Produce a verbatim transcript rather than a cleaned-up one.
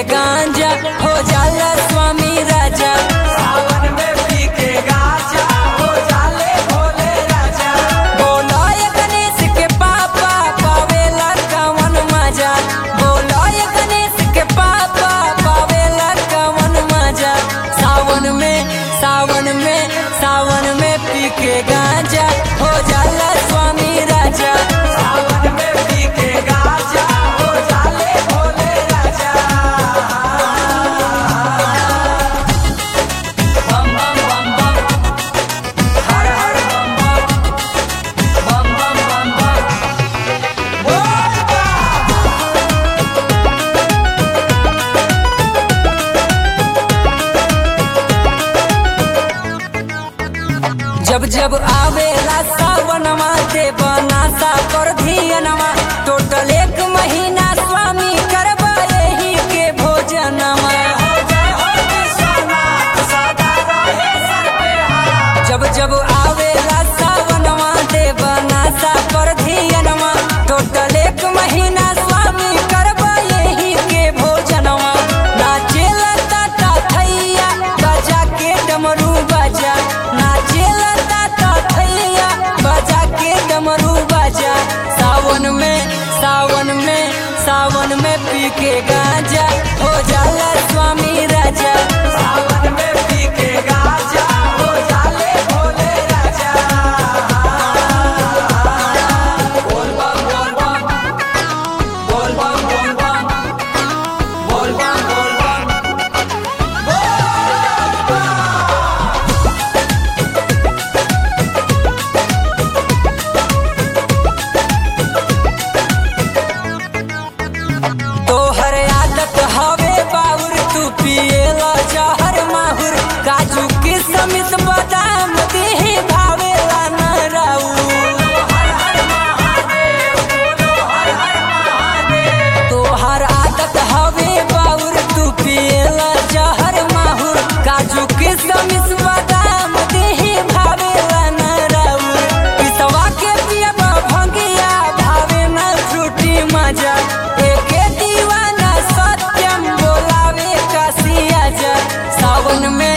गांजा हो जाला स्वामी राजा। सावन में पी के गांजा हो जाले भोले राजा। बोलो ये गणेश के पापा पावेला कवन मजा। बोलो ये गणेश के पापा पावेला कवन मजा। सावन में सावन में सावन में पी के गांजा हो जाला स्वामी राजा। सावन में पी के गांजा हो जाले भोले राजा। बम बम बम बम हर हर बम बम बम बम बम बम बोल जब जब आवेला सावनमा दे बनासा कर धियनमा। टोटल एक महीना स्वामी करबा यही के भोजनमा। जब जब आवेला सावनमा दे बनासा कर धियनमा। टोटल एक महीना स्वामी करबा यही के भोजनमा। नाचेला ताता थैया बजा के डमरू बजा। नाचेला बजा के डमरू बजा। सावन में सावन में सावन में पी के गांजा हो जाला स्वामी राजा। सावन में पी के गांजा हो जाले भोले राजा। बोल बम बोल बम बोल बम बोल बम बोल बम बोल बम तोहर आदत हवे बाउर तू पिएला जहर माहुर। काजू किशमिश बादाम देहे भावेला न राउर। तोहर आदत हवे बाउर तू पिएला जहर माहुर। काजू किशमिश बादाम देहे भावेला न राउर। पिसवा के पियबा भंगिया भावे न फ्रूटी मजा। एके दीवाना सत्यम बोलावे कासिया जा। सावन में